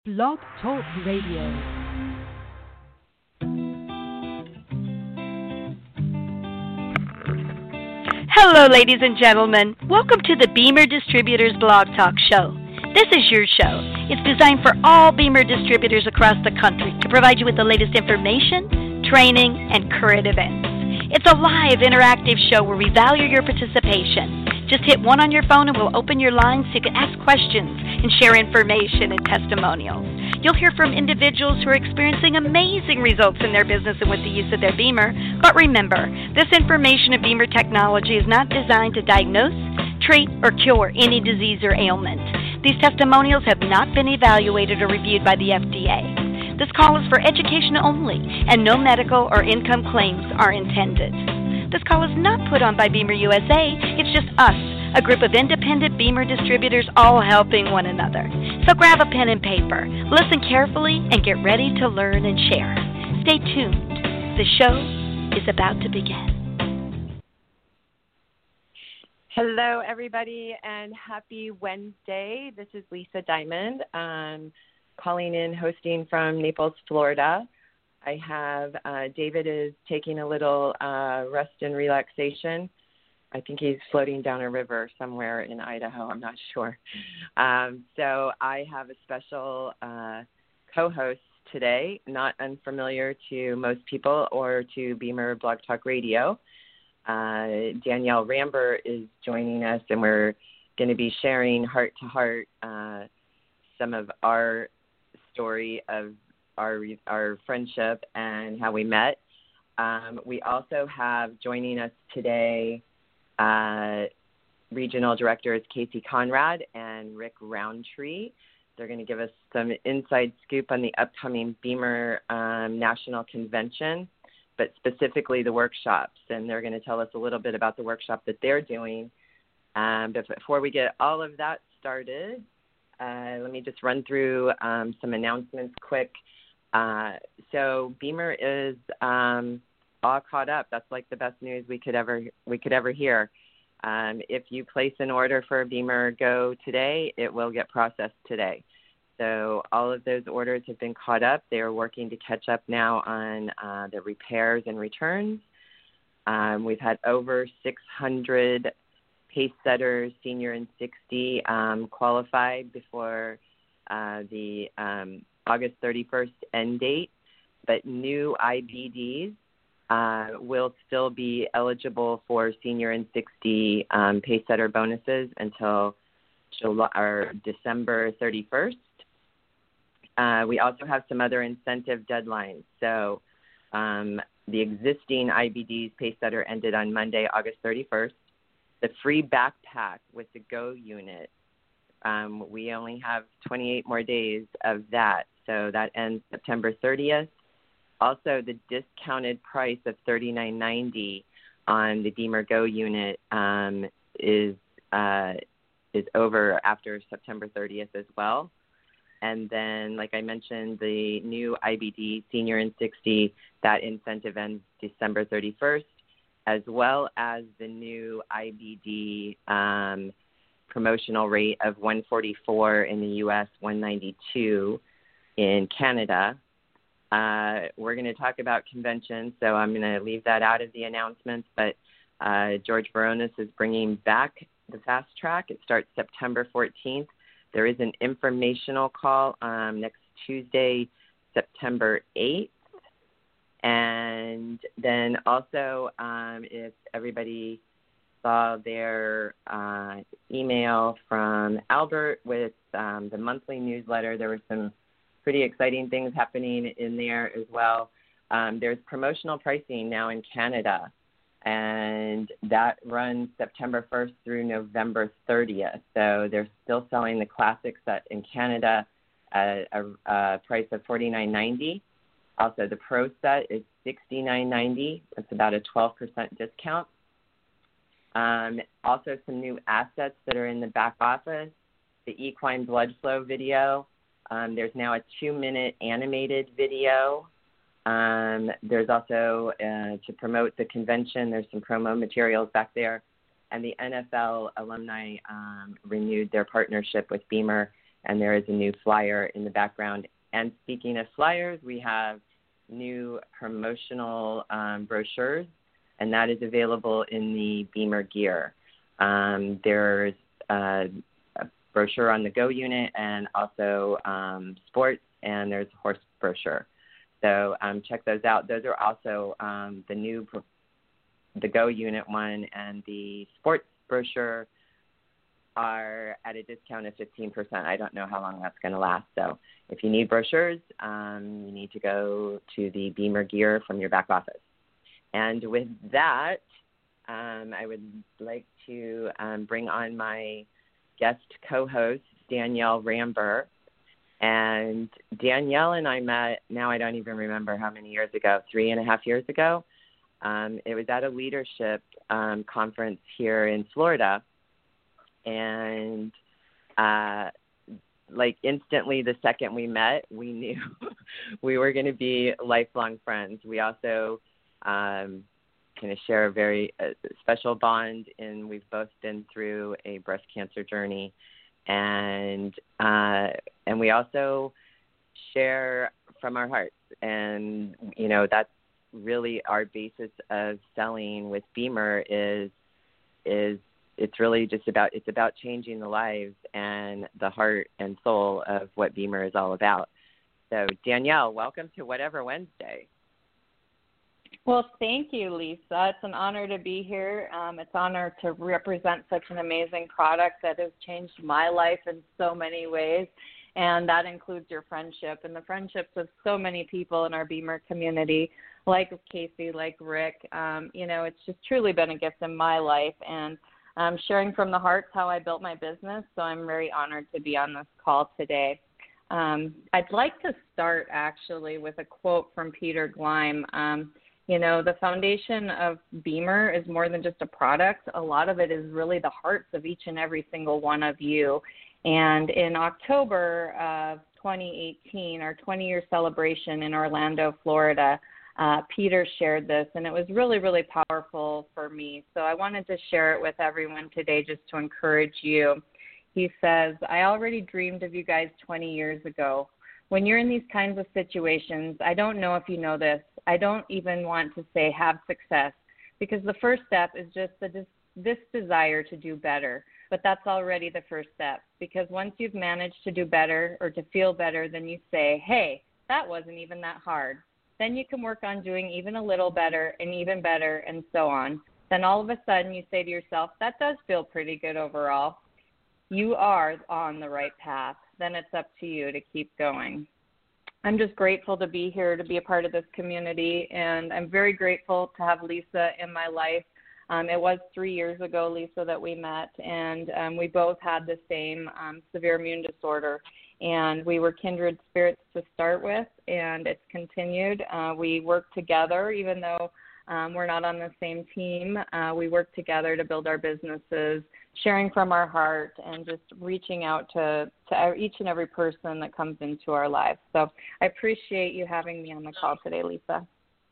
Blog Talk Radio. Hello, ladies and gentlemen. Welcome to the Beamer Distributors Blog Talk Show. This is your show. It's designed for all Beamer distributors across the country to provide you with the latest information, training, and current events. It's a live, interactive show where we value your participation. Just hit one on your phone and we'll open your lines so you can ask questions and share information and testimonials. You'll hear from individuals who are experiencing amazing results in their business and with the use of their Beamer. But remember, this information of Beamer technology is not designed to diagnose, treat, or cure any disease or ailment. These testimonials have not been evaluated or reviewed by the FDA. This call is for education only, and no medical or income claims are intended. This call is not put on by Beamer USA. It's just us, a group of independent Beamer distributors all helping one another. So grab a pen and paper, listen carefully, and get ready to learn and share. Stay tuned. The show is about to begin. Hello, everybody, and happy Wednesday. This is Lisa Diamond. Calling in, hosting from Naples, Florida. I have David is taking a little rest and relaxation. I think he's floating down a river somewhere in Idaho. I'm not sure. So I have a special co-host today, not unfamiliar to most people or to Beamer Blog Talk Radio. Danielle Ramber is joining us, and we're going to be sharing heart-to-heart some of our story of our friendship and how we met. We also have joining us today Regional Directors Casey Conrad and Rick Roundtree. They're going to give us some inside scoop on the upcoming Beamer National Convention, but specifically the workshops. And they're going to tell us a little bit about the workshop that they're doing. But before we get all of that started, let me just run through some announcements quick. So Beamer is all caught up. That's like the best news we could ever hear. If you place an order for a Beamer Go today, it will get processed today. So all of those orders have been caught up. They are working to catch up now on the repairs and returns. We've had over 600 pace setters, senior and 60, qualified before the August 31st end date, but new IBDs will still be eligible for senior and 60 pace setter bonuses until December 31st. We also have some other incentive deadlines. So the existing IBDs pace setter ended on Monday, August 31st. The free backpack with the Go unit, we only have 28 more days of that. So that ends September 30th. Also, the discounted price of $39.90 on the Beamer Go unit is over after September 30th as well. And then, like I mentioned, the new IBD Senior and 60, that incentive ends December 31st, as well as the new IBD promotional rate of $144 in the U.S., $192 in Canada. We're going to talk about conventions, so I'm going to leave that out of the announcements, but George Veronis is bringing back the Fast Track. It starts September 14th. There is an informational call next Tuesday, September 8th. And then also, if everybody saw their email from Albert with the monthly newsletter, there were some pretty exciting things happening in there as well. There's promotional pricing now in Canada, and that runs September 1st through November 30th. So they're still selling the classic set in Canada at a price of $49.90. Also, the Pro set is $69.90. That's about a 12% discount. Also, some new assets that are in the back office. The equine blood flow video. There's now a 2-minute animated video. There's also, to promote the convention, there's some promo materials back there. And the NFL alumni renewed their partnership with Beamer and there is a new flyer in the background. And speaking of flyers, we have new promotional brochures, and that is available in the Beamer gear. There's a brochure on the Go unit and also sports, and there's a horse brochure. So check those out. Those are also the Go unit one and the sports brochure are at a discount of 15%. I don't know how long that's going to last. So if you need brochures, you need to go to the Beamer gear from your back office. And with that, I would like to bring on my guest co-host, Danielle Ramber. And Danielle and I met, now I don't even remember how many years ago, 3.5 years ago. It was at a leadership conference here in Florida. And instantly the second we met, we knew we were going to be lifelong friends. We also kind of share a very special bond, and we've both been through a breast cancer journey. And we also share from our hearts. And, that's really our basis of selling with Beamer is it's really just about changing the lives and the heart and soul of what Beamer is all about. So Danielle, welcome to Whatever Wednesday. Well, thank you, Lisa. It's an honor to be here. It's an honor to represent such an amazing product that has changed my life in so many ways, and that includes your friendship and the friendships of so many people in our Beamer community, like Casey, like Rick. It's just truly been a gift in my life, and sharing from the heart how I built my business, so I'm very honored to be on this call today. I'd like to start, actually, with a quote from Peter Gleim. The foundation of Beamer is more than just a product. A lot of it is really the hearts of each and every single one of you. And in October of 2018, our 20-year celebration in Orlando, Florida, Peter shared this, and it was really, really powerful for me. So I wanted to share it with everyone today just to encourage you. He says, "I already dreamed of you guys 20 years ago. When you're in these kinds of situations, I don't know if you know this, I don't even want to say have success, because the first step is just this desire to do better. But that's already the first step, because once you've managed to do better or to feel better, then you say, hey, that wasn't even that hard. Then you can work on doing even a little better and even better and so on. Then all of a sudden you say to yourself, that does feel pretty good overall. You are on the right path. Then it's up to you to keep going." I'm just grateful to be here, to be a part of this community, and I'm very grateful to have Lisa in my life. It was 3 years ago, Lisa, that we met, and we both had the same severe immune disorder, and we were kindred spirits to start with, and it's continued. We work together, even though we're not on the same team. We work together to build our businesses, sharing from our heart, and just reaching out to each and every person that comes into our lives. So I appreciate you having me on the call today, Lisa.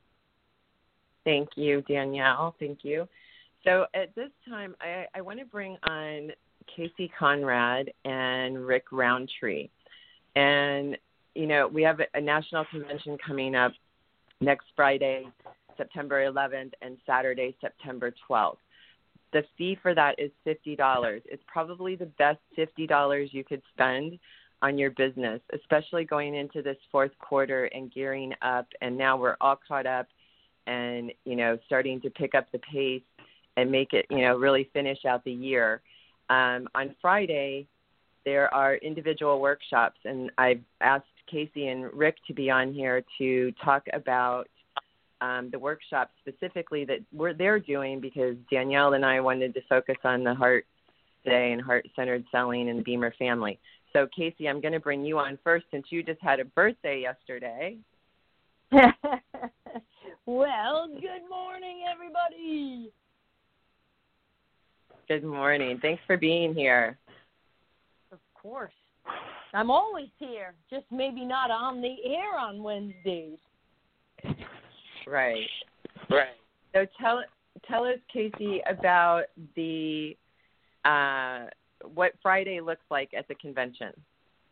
Thank you, Danielle. Thank you. So at this time, I want to bring on Casey Conrad and Rick Roundtree. And, we have a national convention coming up next Friday, September 11th, and Saturday, September 12th. The fee for that is $50. It's probably the best $50 you could spend on your business, especially going into this fourth quarter and gearing up. And now we're all caught up and, starting to pick up the pace and make it, really finish out the year. On Friday, there are individual workshops, and I've asked Casey and Rick to be on here to talk about the workshop specifically that they're doing, because Danielle and I wanted to focus on the heart today and heart-centered selling and the Beamer family. So, Casey, I'm going to bring you on first since you just had a birthday yesterday. Well, good morning, everybody. Good morning. Thanks for being here. Of course. I'm always here, just maybe not on the air on Wednesdays. Right. So tell us, Casey, about the what Friday looks like at the convention.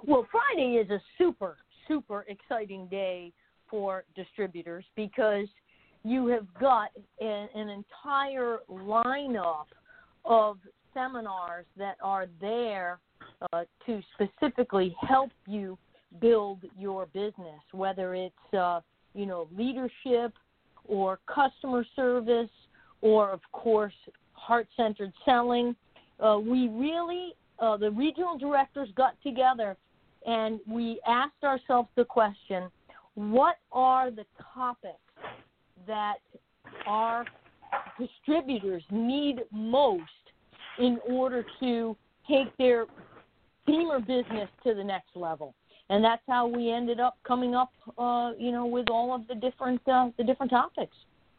Well, Friday is a super, super exciting day for distributors because you have got an entire lineup of seminars that are there to specifically help you build your business, whether it's, leadership or customer service or, of course, heart-centered selling. We really, the regional directors got together and we asked ourselves the question, what are the topics that our distributors need most in order to take their BEMER business to the next level? And that's how we ended up coming up, with all of the different topics.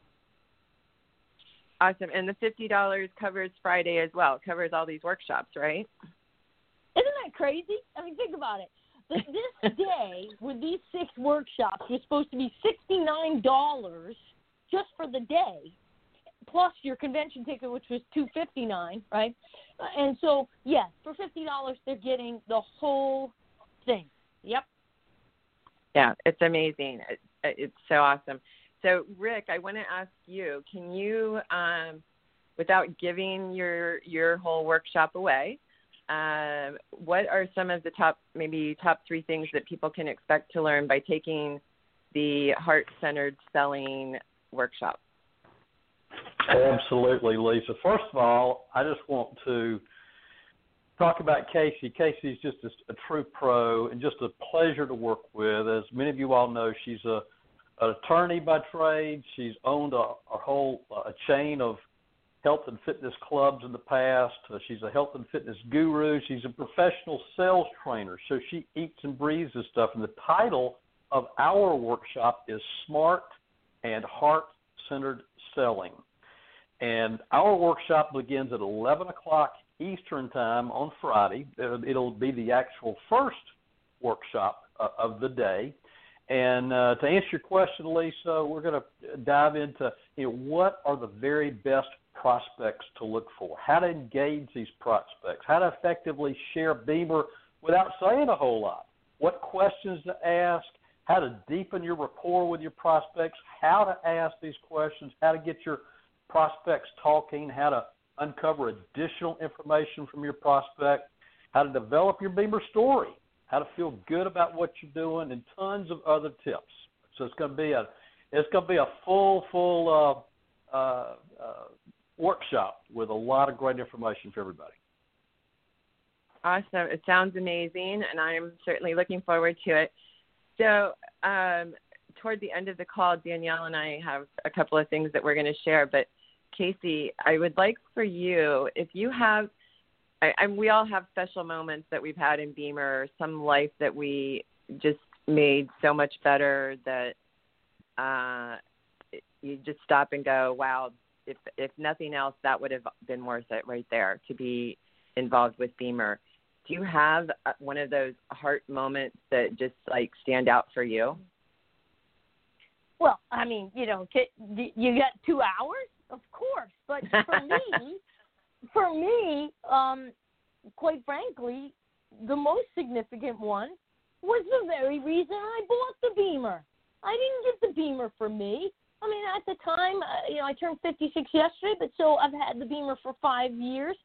Awesome. And the $50 covers Friday as well. It covers all these workshops, right? Isn't that crazy? I mean, think about it. This day with these 6 workshops was supposed to be $69 just for the day, plus your convention ticket, which was $259, right? And so, yes, for $50, they're getting the whole thing. Yep. Yeah, it's amazing. It's so awesome. So, Rick, I want to ask you, can you, without giving your whole workshop away, what are some of the top 3 things that people can expect to learn by taking the Heart-Centered Selling workshop? Absolutely, Lisa. First of all, I just want to talk about Casey. Casey's just a true pro and just a pleasure to work with. As many of you all know, she's an attorney by trade. She's owned a chain of health and fitness clubs in the past. She's a health and fitness guru. She's a professional sales trainer. So she eats and breathes this stuff. And the title of our workshop is Smart and Heart-Centered Selling. And our workshop begins at 11 o'clock Eastern Time on Friday. It'll be the actual first workshop of the day. And to answer your question, Lisa, we're going to dive into what are the very best prospects to look for, how to engage these prospects, how to effectively share BEMER without saying a whole lot, what questions to ask, how to deepen your rapport with your prospects, how to ask these questions, how to get your prospects talking, how to uncover additional information from your prospect, how to develop your BEMER story, how to feel good about what you're doing, and tons of other tips. So it's going to be a full workshop with a lot of great information for everybody. Awesome. It sounds amazing, and I'm certainly looking forward to it. So toward the end of the call, Danielle and I have a couple of things that we're going to share. But, Casey, I would like for you, if you have we all have special moments that we've had in BEMER, some life that we just made so much better that you just stop and go, wow, if nothing else, that would have been worth it right there to be involved with BEMER. Do you have one of those heart moments that just stand out for you? Well, I mean, you got 2 hours, of course. But for me, quite frankly, the most significant one was the very reason I bought the BEMER. I didn't get the BEMER for me. I mean, at the time, I turned 56 yesterday, but so I've had the BEMER for 5 years.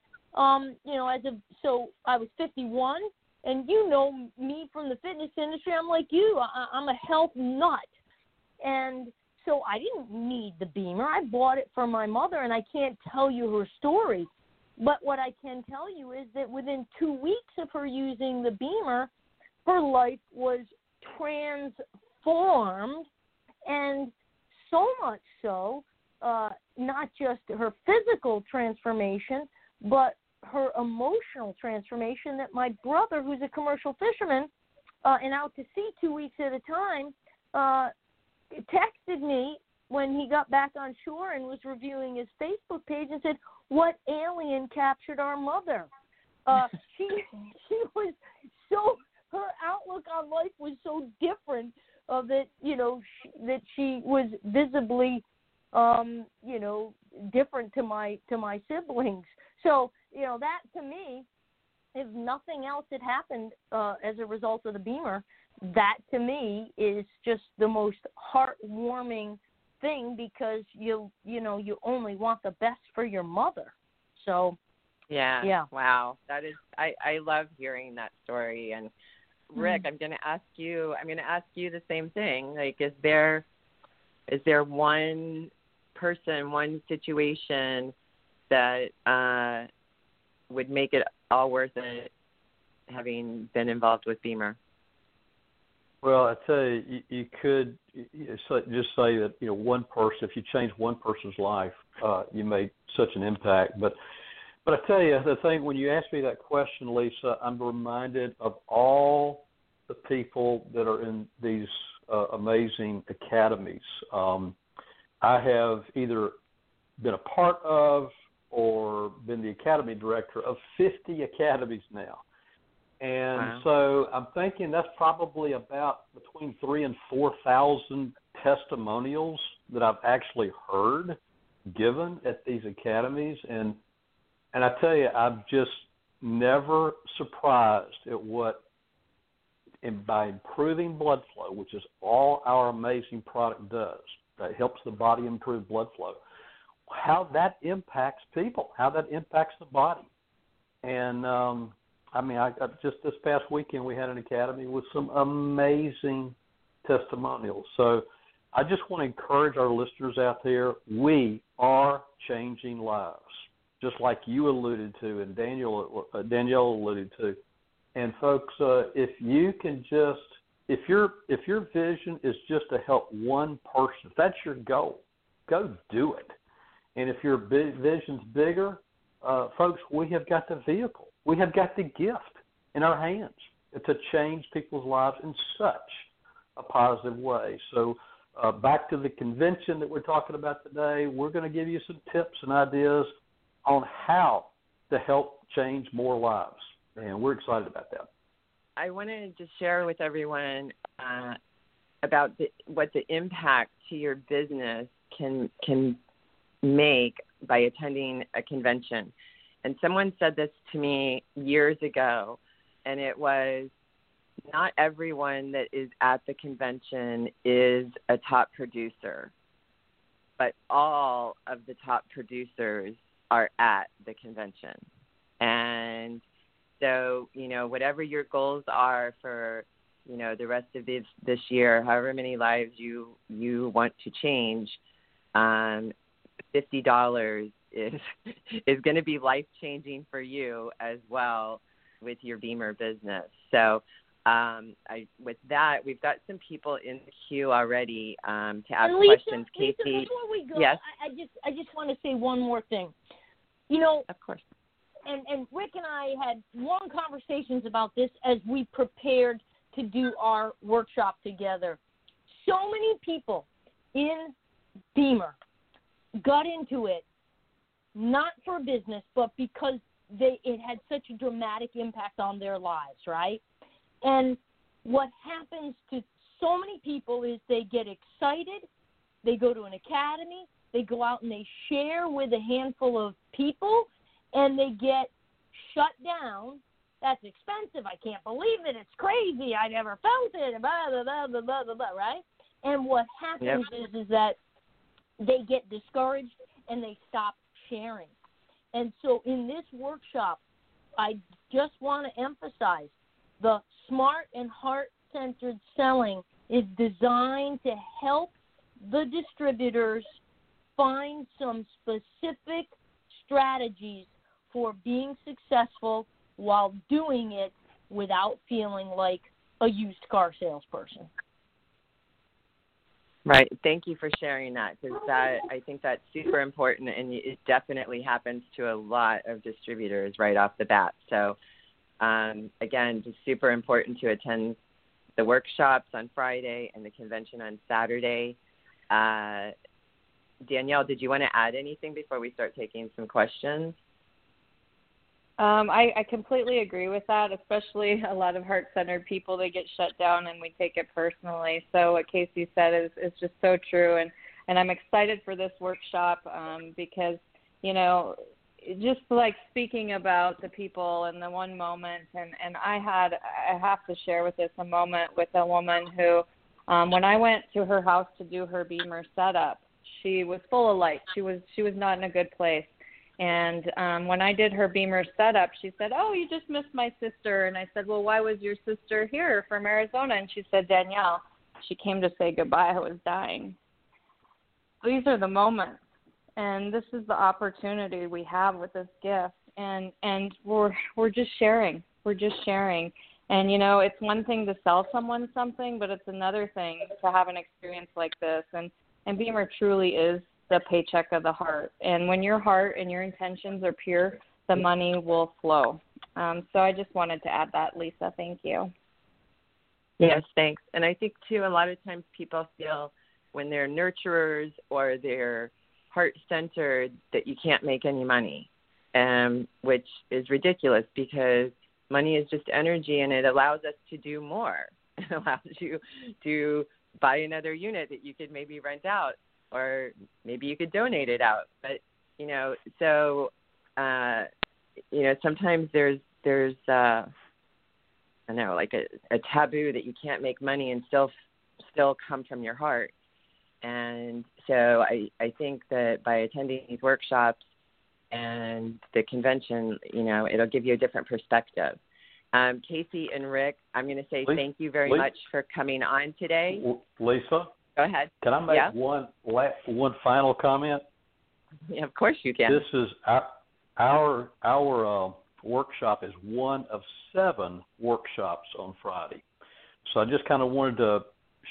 So I was 51, and me from the fitness industry, I'm like you. I'm a health nut. And so I didn't need the BEMER. I bought it for my mother, and I can't tell you her story. But what I can tell you is that within 2 weeks of her using the BEMER, her life was transformed, and so much so, not just her physical transformation, but her emotional transformation, that my brother, who's a commercial fisherman and out to sea 2 weeks at a time, texted me when he got back on shore and was reviewing his Facebook page and said, "What alien captured our mother?" She was so, her outlook on life was so different that that she was visibly different to my siblings. So that to me if nothing else had happened as a result of the BEMER, that to me is just the most heartwarming thing, because you only want the best for your mother. So yeah. Wow, that is, I love hearing that story. And Rick, I'm going to ask you the same thing. Like, is there one person, one situation that would make it all worth it, having been involved with BEMER? Well, I tell you, you could just say that, one person, if you change one person's life, you made such an impact. But I tell you, the thing, when you ask me that question, Lisa, I'm reminded of all the people that are in these amazing academies. I have either been a part of or been the academy director of 50 academies now. And wow. So I'm thinking that's probably about between 3,000 and 4,000 testimonials that I've actually heard given at these academies. And I tell you, I'm just never surprised at what, and by improving blood flow, which is all our amazing product does, that helps the body improve blood flow, how that impacts people, how that impacts the body. And, I just this past weekend we had an academy with some amazing testimonials. So I just want to encourage our listeners out there, we are changing lives, just like you alluded to and Danielle alluded to. And folks, if you can just, if your vision is just to help one person, if that's your goal, go do it. And if your vision's bigger, folks, we have got the vehicle. We have got the gift in our hands to change people's lives in such a positive way. So back to the convention that we're talking about today, we're going to give you some tips and ideas on how to help change more lives. And we're excited about that. I wanted to share with everyone about what the impact to your business can make by attending a convention. And someone said this to me years ago, and it was, not everyone that is at the convention is a top producer, but all of the top producers are at the convention. And so, whatever your goals are for, the rest of this year, however many lives you want to change, $50 is going to be life-changing for you as well with your BEMER business. So with that, we've got some people in the queue already to ask questions. Lisa, Casey, before we go, yes? I just want to say one more thing. Of course. And Rick and I had long conversations about this as we prepared to do our workshop together. So many people in BEMER got into it not for business, but because it had such a dramatic impact on their lives, right? And what happens to so many people is they get excited, they go to an academy, they go out and they share with a handful of people, and they get shut down. That's expensive. I can't believe it. It's crazy. I never felt it. Blah, blah, blah, blah, blah, blah, blah, right? And what happens is that they get discouraged and they stop sharing. And so in this workshop, I just want to emphasize the smart and heart-centered selling is designed to help the distributors find some specific strategies for being successful while doing it without feeling like a used car salesperson. Right. Thank you for sharing that, because I think that's super important, and it definitely happens to a lot of distributors right off the bat. So, again, just super important to attend the workshops on Friday and the convention on Saturday. Danielle, did you want to add anything before we start taking some questions? I completely agree with that, especially a lot of heart-centered people, they get shut down and we take it personally. So what Casey said is just so true. And I'm excited for this workshop because, just like speaking about the people and the one moment, and I have to share with this a moment with a woman who, when I went to her house to do her Beamer setup, she was full of light. She was not in a good place. And when I did her Beamer setup, she said, "Oh, you just missed my sister." And I said, "Well, why was your sister here from Arizona?" And she said, "Danielle, she came to say goodbye. I was dying." These are the moments, and this is the opportunity we have with this gift. And we're just sharing. We're just sharing. And, you know, it's one thing to sell someone something, but it's another thing to have an experience like this. And Beamer truly is the paycheck of the heart. And when your heart and your intentions are pure, the money will flow. So I just wanted to add that, Lisa. Thank you. Yes, thanks. And I think, too, a lot of times people feel when they're nurturers or they're heart-centered that you can't make any money, which is ridiculous because money is just energy and it allows us to do more. It allows you to buy another unit that you could maybe rent out, or maybe you could donate it out. But, you know, so, you know, sometimes there's I don't know, like a taboo that you can't make money and still come from your heart. And so I think that by attending these workshops and the convention, you know, it'll give you a different perspective. Casey and Rick, I'm going to say thank you very much for coming on today. Lisa? Go ahead. Can I make one final comment? Yeah, of course you can. This is our workshop is one of 7 workshops on Friday. So I just kind of wanted to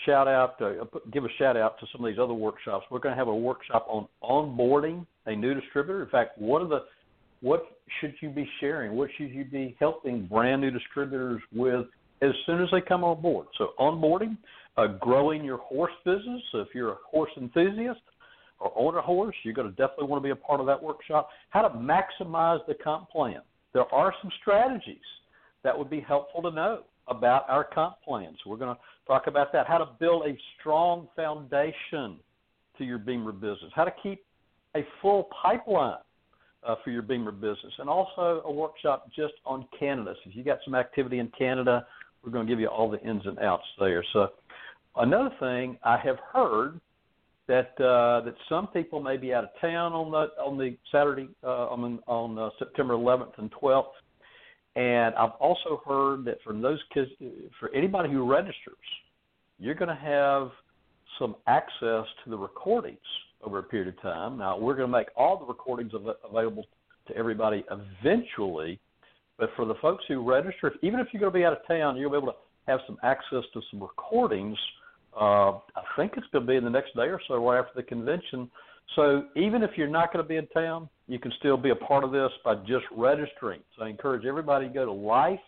give a shout out to some of these other workshops. We're going to have a workshop on onboarding a new distributor. In fact, what should you be sharing? What should you be helping brand new distributors with as soon as they come on board? So onboarding, growing your horse business. So if you're a horse enthusiast or own a horse, you're going to definitely want to be a part of that workshop. How to maximize the comp plan. There are some strategies that would be helpful to know about our comp plan. So we're going to talk about that. How to build a strong foundation to your Beamer business. How to keep a full pipeline for your Beamer business. And also a workshop just on Canada. So if you got some activity in Canada, we're going to give you all the ins and outs there. So another thing, I have heard that some people may be out of town on the Saturday, on September 11th and 12th. And I've also heard that for anybody who registers, you're going to have some access to the recordings over a period of time. Now, we're going to make all the recordings available to everybody eventually, but for the folks who register, even if you're going to be out of town, you'll be able to have some access to some recordings. I think it's going to be in the next day or so, right after the convention. So even if you're not going to be in town, you can still be a part of this by just registering. So I encourage everybody to go to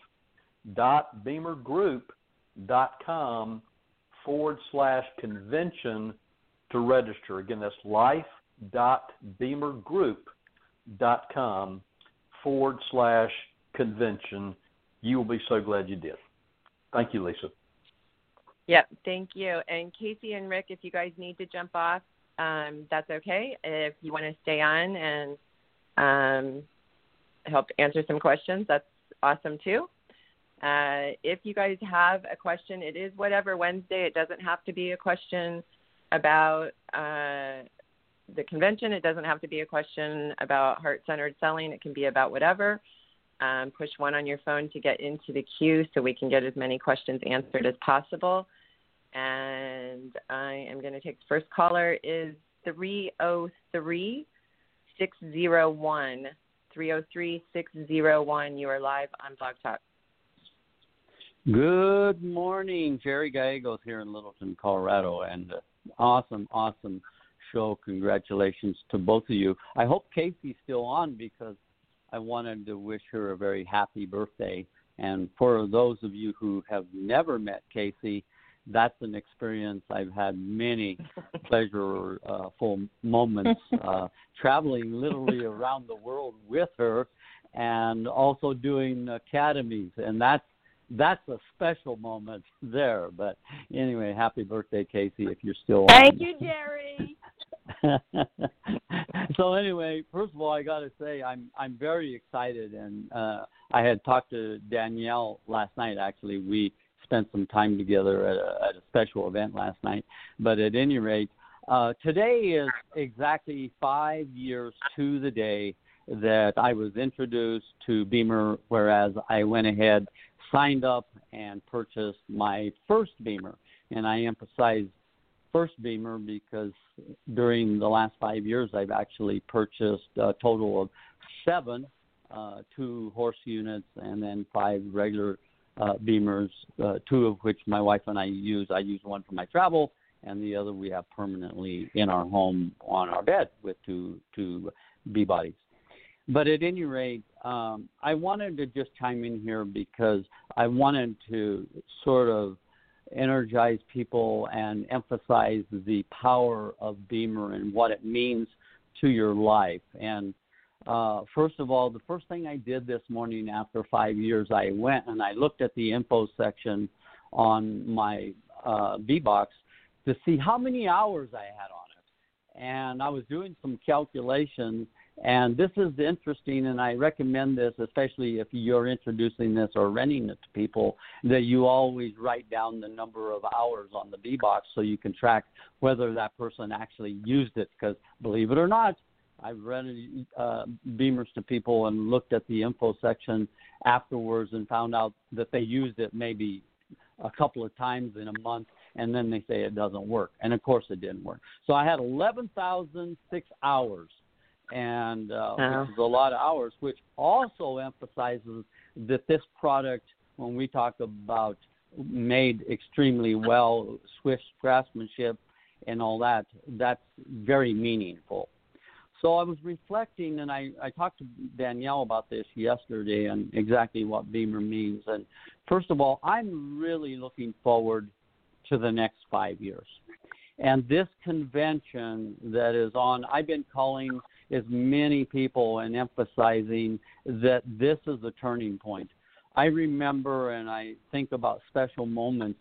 life.beamergroup.com/convention to register. Again, that's life.beamergroup.com/convention. You will be so glad you did. Thank you, Lisa. Yep, thank you. And Casey and Rick, if you guys need to jump off, that's okay. If you want to stay on and help answer some questions, that's awesome too. If you guys have a question, it is Whatever Wednesday. It doesn't have to be a question about the convention. It doesn't have to be a question about heart-centered selling. It can be about whatever. Push 1 on your phone to get into the queue so we can get as many questions answered as possible. And I am going to take the first caller is 303-601. 303-601. You are live on Blog Talk. Good morning. Jerry Gallegos here in Littleton, Colorado, and awesome show. Congratulations to both of you. I hope Casey's still on because I wanted to wish her a very happy birthday. And for those of you who have never met Casey, that's an experience. I've had many pleasureful moments traveling literally around the world with her and also doing academies. And that's a special moment there. But anyway, happy birthday, Casey, if you're still on. Thank you, Jerry. So anyway, first of all, I got to say I'm very excited, and I had talked to Danielle last night. Actually, we spent some time together at a special event last night. But at any rate, today is exactly 5 years to the day that I was introduced to Beamer, whereas I went ahead, signed up, and purchased my first Beamer. And I emphasize first Beamer because during the last 5 years, I've actually purchased a total of 7 two-horse units and then 5 regular Beamers, 2 of which my wife and I use. I use one for my travel, and the other we have permanently in our home on our bed with two B-bodies. But at any rate, I wanted to just chime in here because I wanted to sort of energize people and emphasize the power of Beamer and what it means to your life. And first of all, the first thing I did this morning after 5 years, I went and I looked at the info section on my B-Box to see how many hours I had on it. And I was doing some calculations, and this is interesting, and I recommend this, especially if you're introducing this or renting it to people, that you always write down the number of hours on the B-Box so you can track whether that person actually used it. Because believe it or not, I've rented Beamers to people and looked at the info section afterwards and found out that they used it maybe a couple of times in a month, and then they say it doesn't work. And, of course, it didn't work. So I had 11,006 hours, and which is a lot of hours, which also emphasizes that this product, when we talk about made extremely well, swift craftsmanship and all that, that's very meaningful. So I was reflecting, and I talked to Danielle about this yesterday and exactly what Beamer means. And first of all, I'm really looking forward to the next 5 years. And this convention that is on, I've been calling as many people and emphasizing that this is a turning point. I remember, and I think about special moments,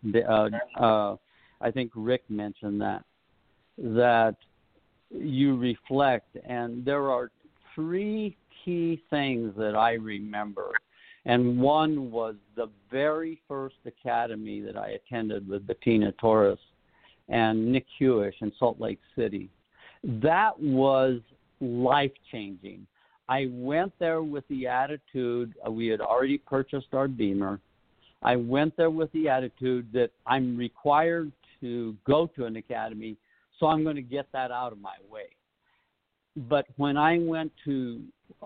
I think Rick mentioned that you reflect, and there are 3 key things that I remember. And one was the very first academy that I attended with Bettina Torres and Nick Hewish in Salt Lake City. That was life-changing. I went there with the attitude, we had already purchased our Beamer. I went there with the attitude that I'm required to go to an academy, so I'm going to get that out of my way. But when I went to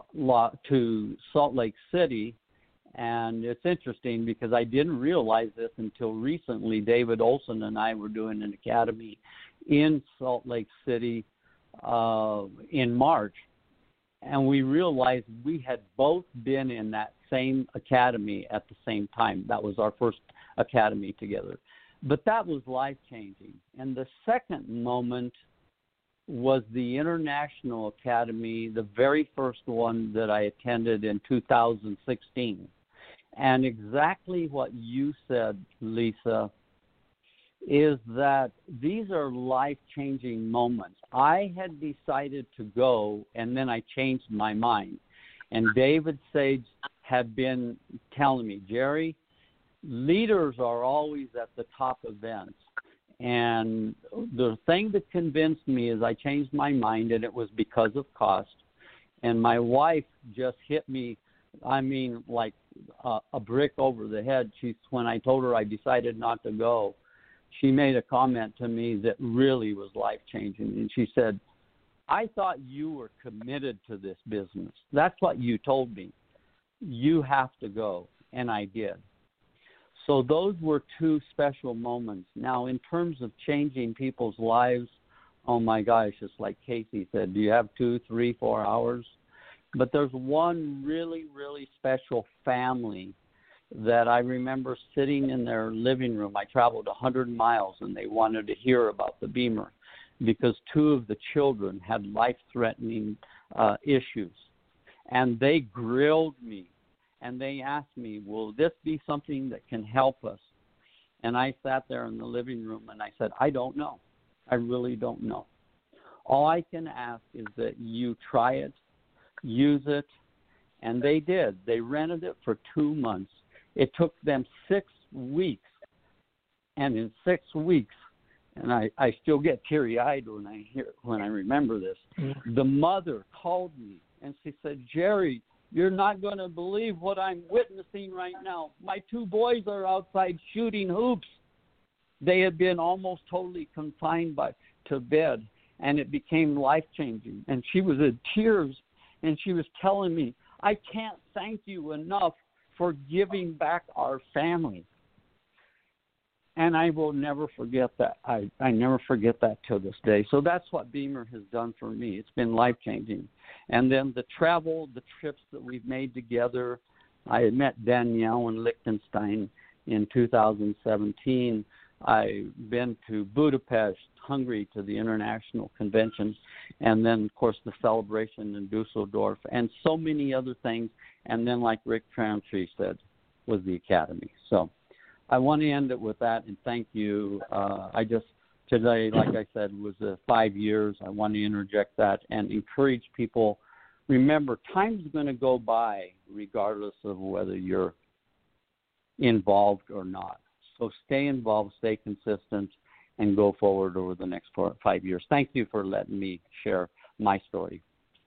Salt Lake City, and it's interesting because I didn't realize this until recently, David Olson and I were doing an academy in Salt Lake City in March, and we realized we had both been in that same academy at the same time. That was our first academy together. But that was life-changing. And the second moment was the International Academy, the very first one that I attended in 2016. And exactly what you said, Lisa, is that these are life-changing moments. I had decided to go, and then I changed my mind. And David Sage had been telling me, Jerry, leaders are always at the top events. And the thing that convinced me is I changed my mind, and it was because of cost. And my wife just hit me, I mean, like a brick over the head. When I told her I decided not to go, she made a comment to me that really was life-changing. And she said, I thought you were committed to this business. That's what you told me. You have to go. And I did. So those were 2 special moments. Now, in terms of changing people's lives, oh my gosh, it's like Casey said, do you have 2, 3, 4 hours? But there's one really, really special family that I remember sitting in their living room. I traveled 100 miles, and they wanted to hear about the Beamer because 2 of the children had life-threatening issues. And they grilled me. And they asked me, will this be something that can help us? And I sat there in the living room, and I said, I don't know. I really don't know. All I can ask is that you try it, use it, and they did. They rented it for 2 months. It took them 6 weeks, and in 6 weeks, and I still get teary-eyed when I remember this. The mother called me, and she said, "Jerry, you're not going to believe what I'm witnessing right now. My 2 boys are outside shooting hoops." They had been almost totally confined to bed, and it became life-changing. And she was in tears, and she was telling me, "I can't thank you enough for giving back our family." And I will never forget that. I never forget that till this day. So that's what Beamer has done for me. It's been life-changing. And then the travel, the trips that we've made together. I had met Danielle in Liechtenstein in 2017. I've been to Budapest, Hungary, to the international convention, and then, of course, the celebration in Dusseldorf, and so many other things. And then, like Rick Tramtree said, was the Academy. So I want to end it with that, and thank you. Today, like I said, was 5 years. I want to interject that and encourage people. Remember, time's going to go by regardless of whether you're involved or not. So stay involved, stay consistent, and go forward over the next 4 or 5 years. Thank you for letting me share my story.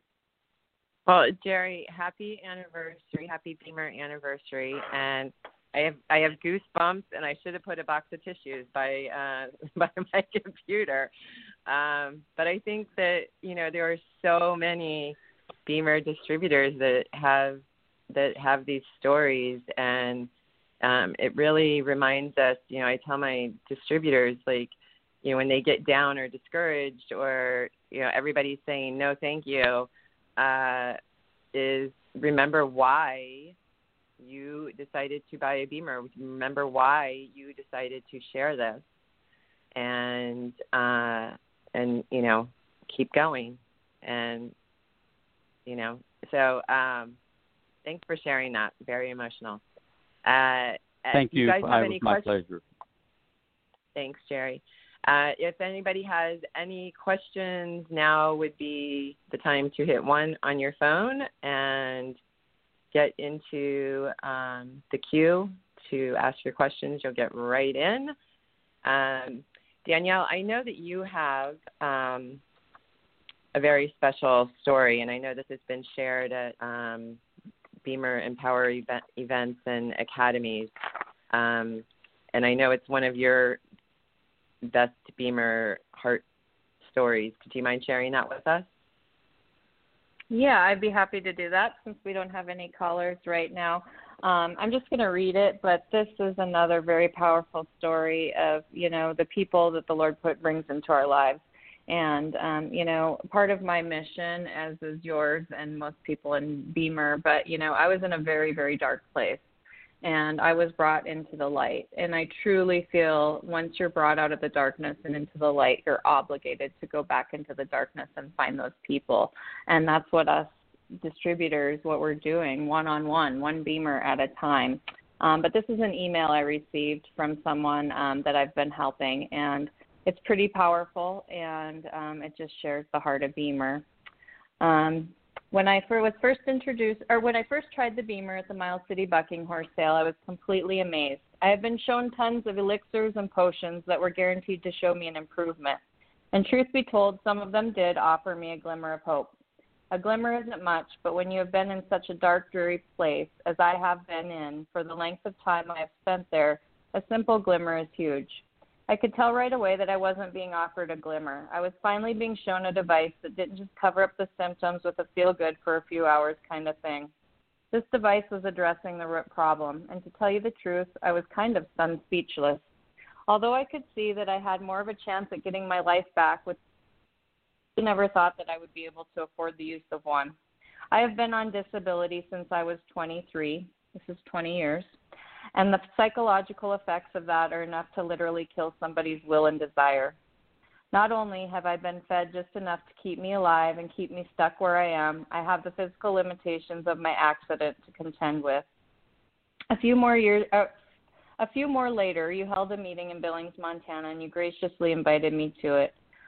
Well, Jerry, happy anniversary, happy Beamer anniversary, and I have goosebumps, and I should have put a box of tissues by my computer. But I think that there are so many Beamer distributors that have these stories, and it really reminds us. I tell my distributors, when they get down or discouraged, or everybody's saying no, thank you, is remember why you decided to buy a Beamer. Remember why you decided to share this, and keep going, and So thanks for sharing that. Very emotional. Thank you. You guys have It any was my questions? pleasure. Thanks, Jerry. If anybody has any questions, now would be the time to hit 1 on your phone and get into the queue to ask your questions. You'll get right in. Danielle, I know that you have a very special story, and I know this has been shared at Beamer Empower events and academies. And I know it's one of your best Beamer heart stories. Could you mind sharing that with us? Yeah, I'd be happy to do that since we don't have any callers right now. I'm just going to read it, but this is another very powerful story of, the people that the Lord brings into our lives. And, part of my mission, as is yours and most people in Beamer, but, I was in a very, very dark place, and I was brought into the light. And I truly feel once you're brought out of the darkness and into the light, you're obligated to go back into the darkness and find those people. And that's what us distributors, what we're doing, one-on-one, one Beamer at a time. But this is an email I received from someone that I've been helping, and it's pretty powerful, and it just shares the heart of Beamer. When I was first introduced, or when I first tried the Beamer at the Miles City Bucking Horse Sale, I was completely amazed. I have been shown tons of elixirs and potions that were guaranteed to show me an improvement. And truth be told, some of them did offer me a glimmer of hope. A glimmer isn't much, but when you have been in such a dark, dreary place, as I have been in for the length of time I have spent there, a simple glimmer is huge. I could tell right away that I wasn't being offered a glimmer. I was finally being shown a device that didn't just cover up the symptoms with a feel-good for a few hours kind of thing. This device was addressing the root problem, and to tell you the truth, I was kind of stunned speechless. Although I could see that I had more of a chance at getting my life back, I never thought that I would be able to afford the use of one. I have been on disability since I was 23. This is 20 years. And the psychological effects of that are enough to literally kill somebody's will and desire. Not only have I been fed just enough to keep me alive and keep me stuck where I am, I have the physical limitations of my accident to contend with. A few more later, you held a meeting in Billings, Montana, and you graciously invited me to it.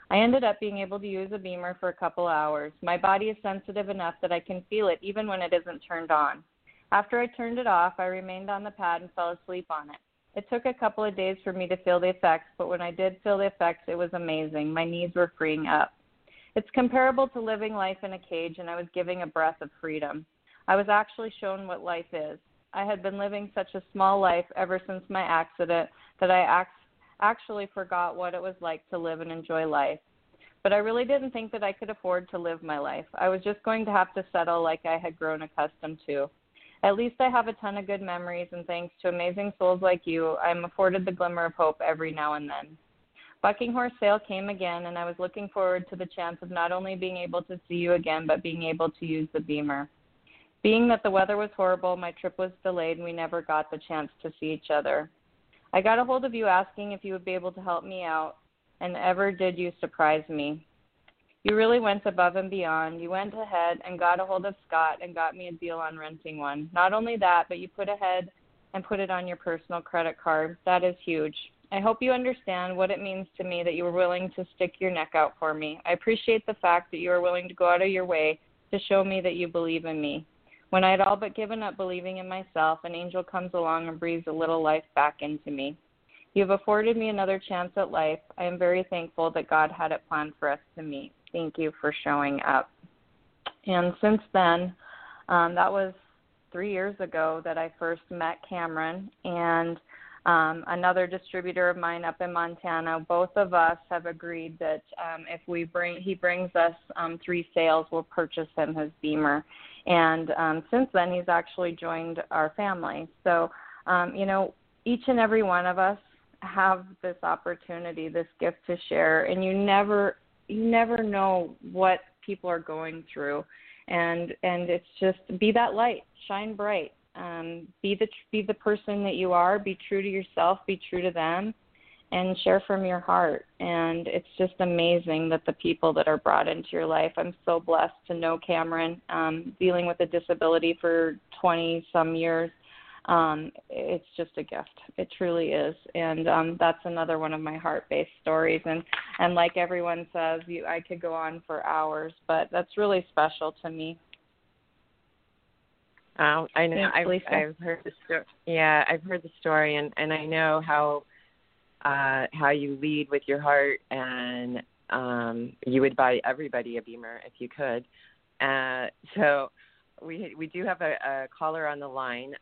I ended up being able to use a Beamer for a couple hours. My body is sensitive enough that I can feel it even when it isn't turned on. After I turned it off, I remained on the pad and fell asleep on it. It took a couple of days for me to feel the effects, but when I did feel the effects, it was amazing. My knees were freeing up. It's comparable to living life in a cage, and I was giving a breath of freedom. I was actually shown what life is. I had been living such a small life ever since my accident that I actually forgot what it was like to live and enjoy life. But I really didn't think that I could afford to live my life. I was just going to have to settle like I had grown accustomed to. At least I have a ton of good memories, and thanks to amazing souls like you, I'm afforded the glimmer of hope every now and then. Bucking Horse sale came again, and I was looking forward to the chance of not only being able to see you again, but being able to use the Beamer. Being that the weather was horrible, my trip was delayed, and we never got the chance to see each other. I got a hold of you asking if you would be able to help me out, and ever did you surprise me. You really went above and beyond. You went ahead and got a hold of Scott and got me a deal on renting one. Not only that, but you put ahead and put it on your personal credit card. That is huge. I hope you understand what it means to me that you were willing to stick your neck out for me. I appreciate the fact that you are willing to go out of your way to show me that you believe in me. When I had all but given up believing in myself, an angel comes along and breathes a little life back into me. You have afforded me another chance at life. I am very thankful that God had it planned for us to meet. Thank you for showing up. And since then, that was 3 years ago that I first met Cameron and another distributor of mine up in Montana. Both of us have agreed that if he brings us 3 sales, we'll purchase him his Beamer. And since then, he's actually joined our family. So, each and every one of us have this opportunity, this gift to share, and you never know what people are going through, and it's just be that light, shine bright, be the person that you are, be true to yourself, be true to them, and share from your heart. And it's just amazing that the people that are brought into your life. I'm so blessed to know Cameron, dealing with a disability for 20 some years. It's just a gift. It truly is. And that's another one of my heart-based stories. And like everyone says, I could go on for hours, but that's really special to me. I know. Thanks, I've heard the story. Yeah, I've heard the story, and I know how you lead with your heart, and you would buy everybody a Beamer if you could. So we do have a caller on the line,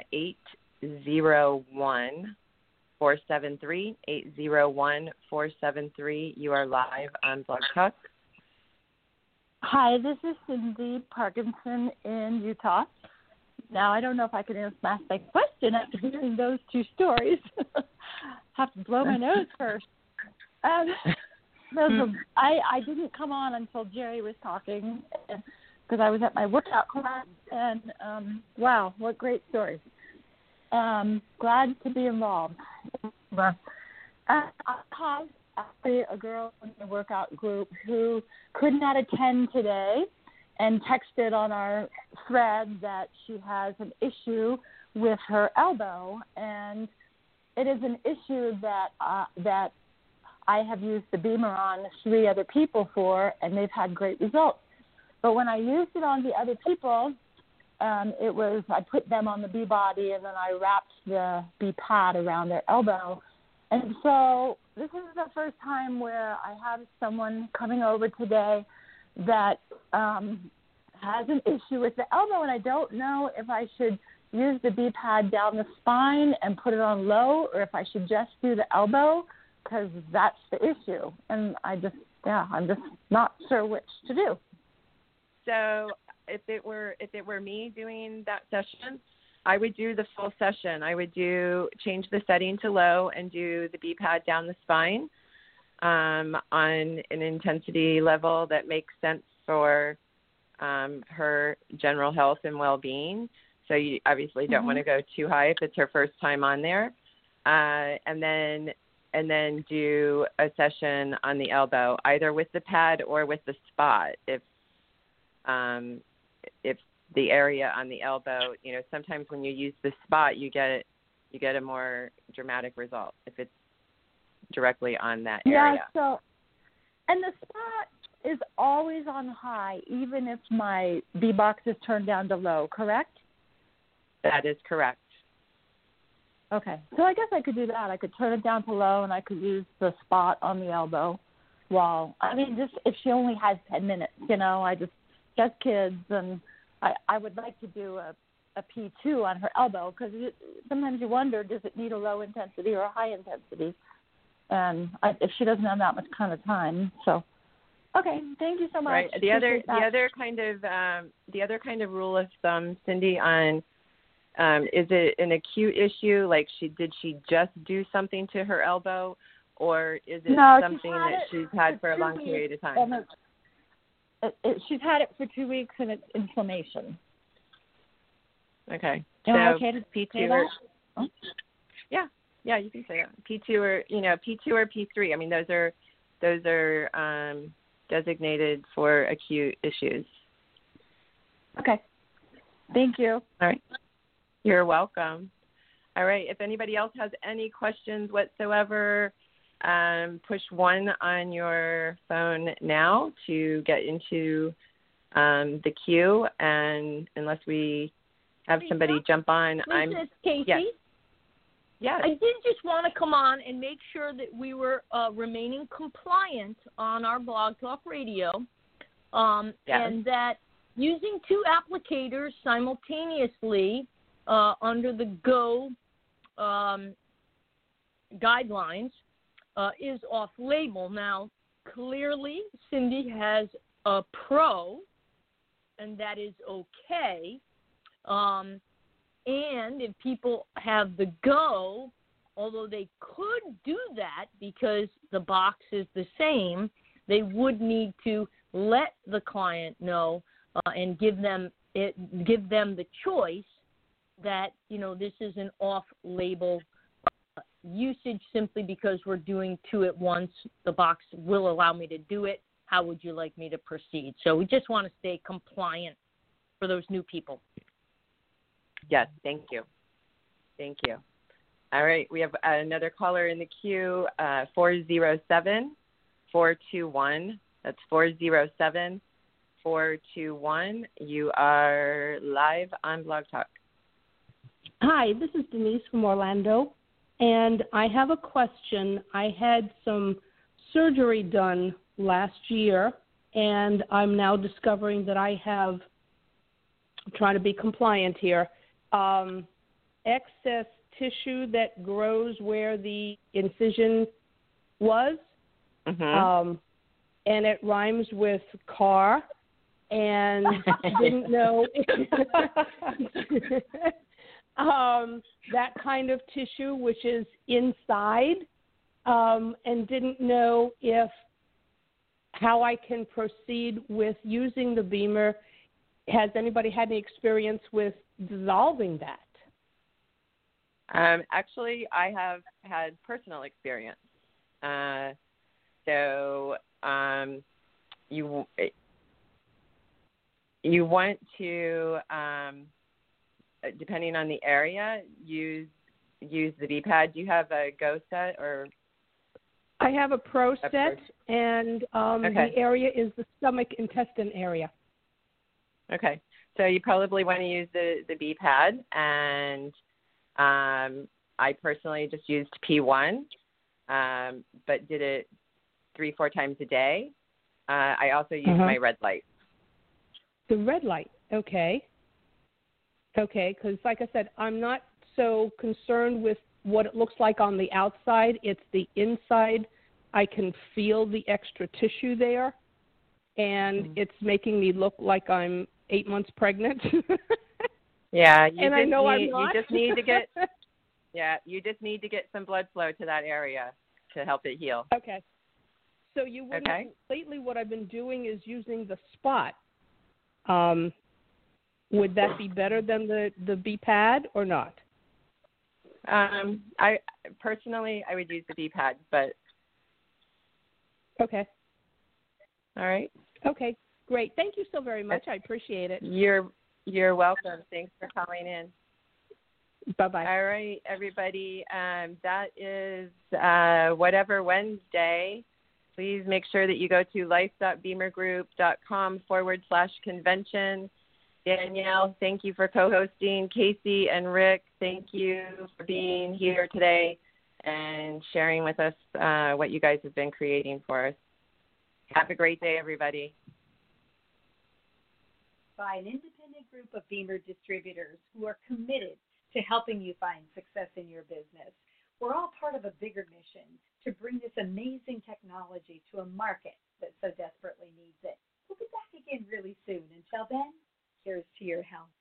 801-473, 801-473. You are live on Blog Talk. Hi, this is Cindy Parkinson in Utah. Now, I don't know if I can ask my question after hearing those 2 stories. Have to blow my nose first. I didn't come on until Jerry was talking because I was at my workout class, and wow, what great stories. Glad to be involved. I have actually a girl in the workout group who could not attend today and texted on our thread that she has an issue with her elbow, and it is an issue that I have used the Beamer on 3 other people for, and they've had great results. But when I used it on the other people, I put them on the B body, and then I wrapped the B pad around their elbow. And so this is the first time where I have someone coming over today that has an issue with the elbow, and I don't know if I should use the B pad down the spine and put it on low, or if I should just do the elbow, because that's the issue. And I'm just not sure which to do. So if it were me doing that session, I would do the full session. I would change the setting to low and do the B pad down the spine on an intensity level that makes sense for her general health and well-being. So you obviously don't want to go too high if it's her first time on there, and then do a session on the elbow, either with the pad or with the spot. If the area on the elbow, sometimes when you use the spot, you get a more dramatic result if it's directly on that area. Yeah. And the spot is always on high, even if my B box is turned down to low, correct? That is correct. Okay. So I guess I could do that. I could turn it down to low, and I could use the spot on the elbow while, just if she only has 10 minutes, I just kids, and I would like to do a P2 on her elbow, because sometimes you wonder, does it need a low intensity or a high intensity? And if she doesn't have that much kind of time, so okay, thank you so much. Right. The other kind of rule of thumb, Cindy, on is it an acute issue? Like did she just do something to her elbow, or is it something that she's had for a long period of time? She's had it for 2 weeks, and it's inflammation. Okay. Am I okay to P2 say or that? Yeah, you can say that. P2 or P2 or P3. Those are designated for acute issues. Okay. Thank you. All right. You're welcome. All right. If anybody else has any questions whatsoever, push 1 on your phone now to get into the queue. And unless we have somebody jump on, This is Casey. Yes. I did just want to come on and make sure that we were remaining compliant on our Blog Talk Radio, and that using 2 applicators simultaneously under the GO guidelines is off-label. Now, clearly, Cindy has a Pro, and that is okay. And if people have the Go, although they could do that because the box is the same, they would need to let the client know and give them the choice that, this is an off-label usage simply because we're doing 2 at once. The box will allow me to do it. How would you like me to proceed? So we just want to stay compliant for those new people. Yes, thank you. Thank you. All right, we have another caller in the queue, 407-421. That's 407-421. You are live on Blog Talk. Hi, this is Denise from Orlando, and I have a question. I had some surgery done last year, and I'm now discovering that I have, I'm trying to be compliant here, excess tissue that grows where the incision was, and it rhymes with car, and didn't know that kind of tissue, which is inside, and didn't know how I can proceed with using the BEMER. Has anybody had any experience with dissolving that? Actually, I have had personal experience. So you want to, depending on the area, use the B-pad. Do you have a Go set or? I have a Pro set, and the area is the stomach intestine area. Okay, so you probably want to use the B-pad, and I personally just used P1, but did it 3-4 times a day. I also used my red light. The red light, okay. Okay, because like I said, I'm not so concerned with what it looks like on the outside. It's the inside. I can feel the extra tissue there, and it's making me look like I'm 8 months pregnant. Yeah, I know I'm not. You just need to get you just need to get some blood flow to that area to help it heal. Okay. So you wouldn't, lately what I've been doing is using the spot. Would that be better than the B-pad or not? I personally would use the B-pad, but okay. All right. Okay, great. Thank you so very much. I appreciate it. You're welcome. Thanks for calling in. Bye-bye. All right, everybody. That is Whatever Wednesday. please make sure that you go to life.beamergroup.com/convention. Danielle, thank you for co-hosting. Casey and Rick, thank you for being here today and sharing with us what you guys have been creating for us. Have a great day, everybody. By an independent group of Beamer distributors who are committed to helping you find success in your business. We're all part of a bigger mission to bring this amazing technology to a market that so desperately needs it. We'll be back again really soon. Until then, here's to your health.